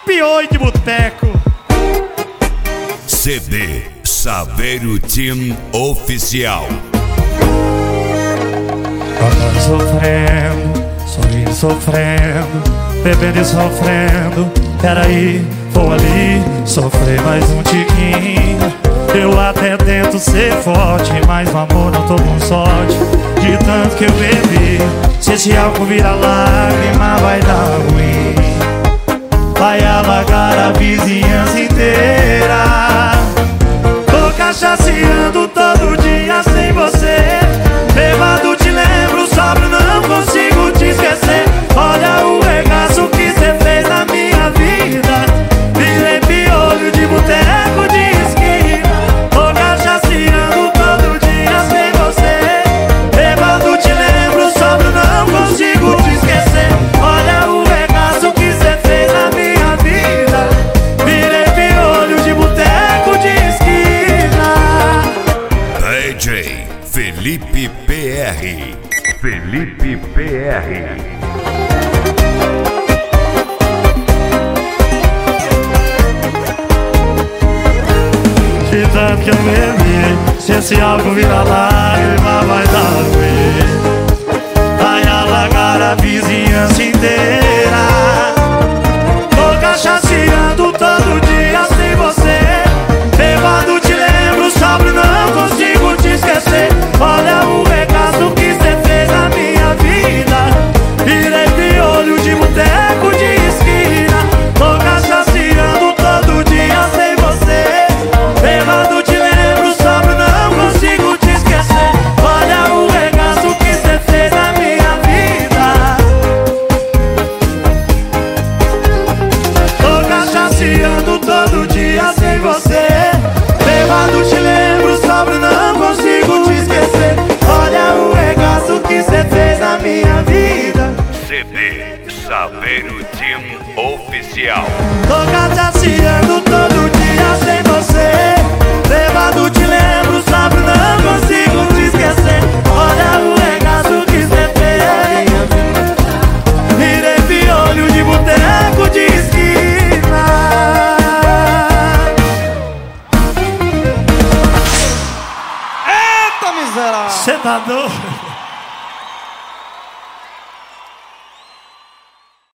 piolho de boteco. CD Saveiro Team Oficial. Cantando sofrendo, sorrindo sofrendo, bebendo e sofrendo. Peraí, vou ali sofrer mais um tiquinho. Eu até tento ser forte, mas no amor não tô com sorte. De tanto que eu bebi, se esse álcool vira lágrima vai dar ruim. Vai alagar a vizinhança inteira. Tô cachaceando todo dia sem você. Bêbado te lembro, sóbrio não consigo te esquecer. Olha o regaço que cê fez na minha vida. Virei piolho de boteco de esquina. Tô cachaceando todo dia sem você. Bêbado te lembro, sóbrio não consigo te esquecer. Olha o regaço que cê fez na minha vida. Virei piolho de boteco de esquina. DJ Felipe PR. Felipe PR. De tanto que eu bebi, se esse álcool vira lágrima vai dar ruim. Vai alagar a vizinhança inteira. Tô cachaceando todo dia sem você. Bêbado te lembro, sóbrio não consigo te esquecer. Olha o regaço que cê fez na minha vida. Virei piolho de boteco de esquina. Tô cachaceando todo dia sem você. Bêbado te lembro, sóbrio não consigo te esquecer. Olha o regaço que cê fez na minha vida. Tô cachaceando todo dia sem você. Bêbado te lembro, sóbrio não consigo te esquecer. Olha o regaço que cê fez na minha vida. CD Saveiro Team Oficial. Tô cachaceando todo dia sem você. Bêbado te lembro, sóbrio não consigo te esquecer. Olha o regaço que cê fez. Virei piolho de boteco de esquina. Eita miserável! Cê tá doido?